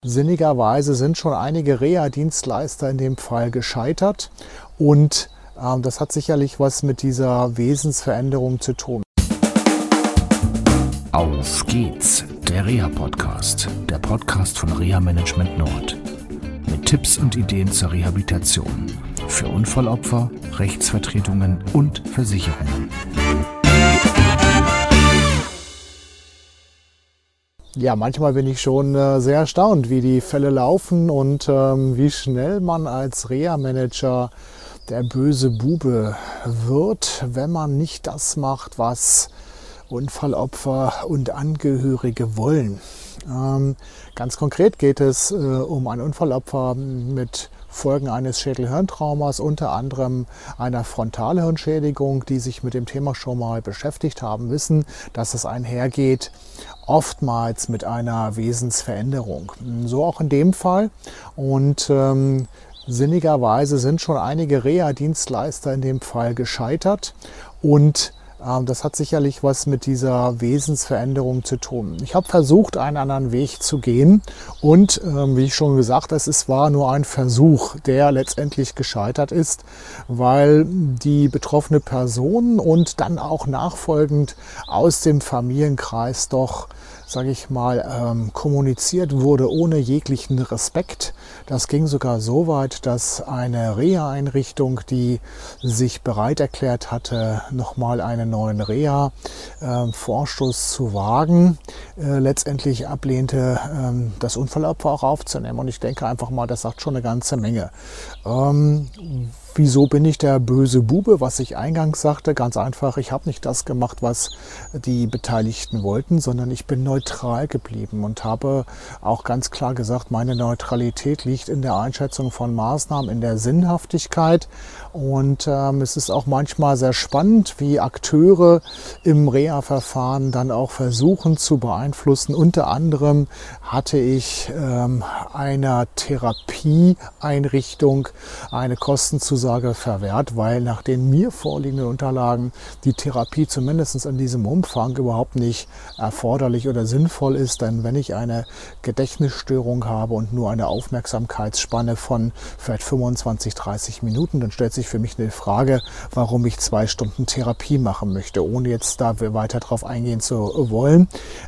Sinnigerweise sind schon einige Reha-Dienstleister in dem Fall gescheitert und das hat sicherlich was mit dieser Wesensveränderung zu tun. Auf geht's, der Reha-Podcast, der Podcast von Reha Management Nord. Mit Tipps und Ideen zur Rehabilitation für Unfallopfer, Rechtsvertretungen und Versicherungen. Ja, manchmal bin ich schon sehr erstaunt, wie die Fälle laufen und wie schnell man als Reha-Manager der böse Bube wird, wenn man nicht das macht, was Unfallopfer und Angehörige wollen. Ganz konkret geht es um ein Unfallopfer mit Folgen eines Schädelhirntraumas, unter anderem einer Frontalhirnschädigung, die sich mit dem Thema schon mal beschäftigt haben, wissen, dass es einhergeht oftmals mit einer Wesensveränderung. So auch in dem Fall und sinnigerweise sind schon einige Reha-Dienstleister in dem Fall gescheitert und das hat sicherlich was mit dieser Wesensveränderung zu tun. Ich habe versucht, einen anderen Weg zu gehen und wie ich schon gesagt, es war nur ein Versuch, der letztendlich gescheitert ist, weil die betroffene Person und dann auch nachfolgend aus dem Familienkreis doch, sage ich mal, kommuniziert wurde ohne jeglichen Respekt. Das ging sogar so weit, dass eine Reha-Einrichtung, die sich bereit erklärt hatte, nochmal einen neuen Reha-Vorschuss zu wagen, letztendlich ablehnte, das Unfallopfer auch aufzunehmen. Und ich denke einfach mal, das sagt schon eine ganze Menge. Wieso bin ich der böse Bube, was ich eingangs sagte? Ganz einfach, ich habe nicht das gemacht, was die Beteiligten wollten, sondern ich bin neutral geblieben und habe auch ganz klar gesagt, meine Neutralität liegt in der Einschätzung von Maßnahmen, in der Sinnhaftigkeit. Und es ist auch manchmal sehr spannend, wie Akteure im Reha-Verfahren dann auch versuchen zu beeinflussen. Unter anderem hatte ich einer Therapieeinrichtung eine Kostenzusage verwehrt, weil nach den mir vorliegenden Unterlagen die Therapie zumindest in diesem Umfang überhaupt nicht erforderlich oder sinnvoll ist. Denn wenn ich eine Gedächtnisstörung habe und nur eine Aufmerksamkeitsspanne von vielleicht 25, 30 Minuten, dann stellt sich für mich eine Frage, warum ich 2 Stunden Therapie machen möchte, ohne jetzt da weiter drauf eingehen zu wollen.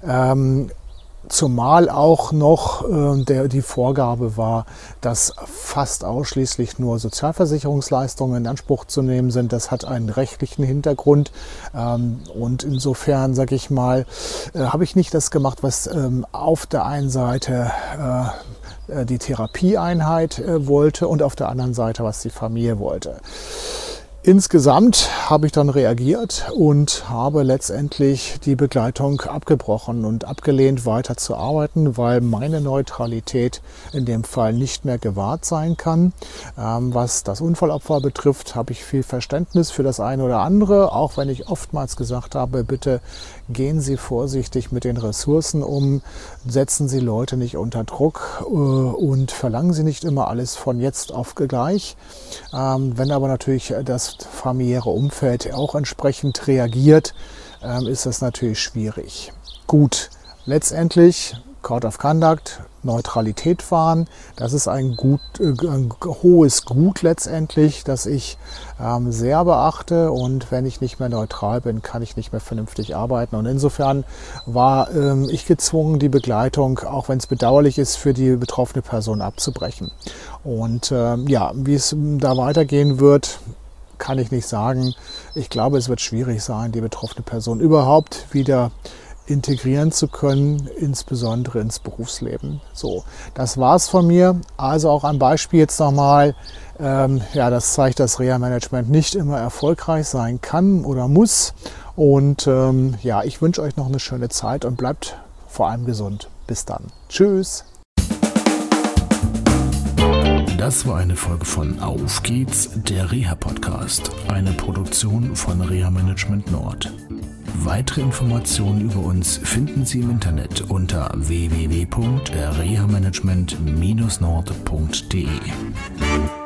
Zumal auch noch die Vorgabe war, dass fast ausschließlich nur Sozialversicherungsleistungen in Anspruch zu nehmen sind. Das hat einen rechtlichen Hintergrund und insofern, sage ich mal, habe ich nicht das gemacht, was auf der einen Seite die Therapieeinheit wollte und auf der anderen Seite, was die Familie wollte. Insgesamt habe ich dann reagiert und habe letztendlich die Begleitung abgebrochen und abgelehnt, weiter zu arbeiten, weil meine Neutralität in dem Fall nicht mehr gewahrt sein kann. Was das Unfallopfer betrifft, habe ich viel Verständnis für das eine oder andere, auch wenn ich oftmals gesagt habe, bitte gehen Sie vorsichtig mit den Ressourcen um, setzen Sie Leute nicht unter Druck und verlangen Sie nicht immer alles von jetzt auf gleich. Wenn aber natürlich das familiäre Umfeld auch entsprechend reagiert, ist das natürlich schwierig. Gut, letztendlich Code of Conduct, Neutralität wahren, das ist ein hohes Gut letztendlich, das ich sehr beachte und wenn ich nicht mehr neutral bin, kann ich nicht mehr vernünftig arbeiten und insofern war ich gezwungen, die Begleitung, auch wenn es bedauerlich ist, für die betroffene Person abzubrechen. Und wie es da weitergehen wird, kann ich nicht sagen. Ich glaube, es wird schwierig sein, die betroffene Person überhaupt wieder integrieren zu können, insbesondere ins Berufsleben. So, das war's von mir. Also auch ein Beispiel jetzt nochmal. Das zeigt, dass Reha-Management nicht immer erfolgreich sein kann oder muss. Und ich wünsche euch noch eine schöne Zeit und bleibt vor allem gesund. Bis dann. Tschüss. Das war eine Folge von Auf geht's, der Reha-Podcast, eine Produktion von Reha Management Nord. Weitere Informationen über uns finden Sie im Internet unter www.rehamanagement-nord.de.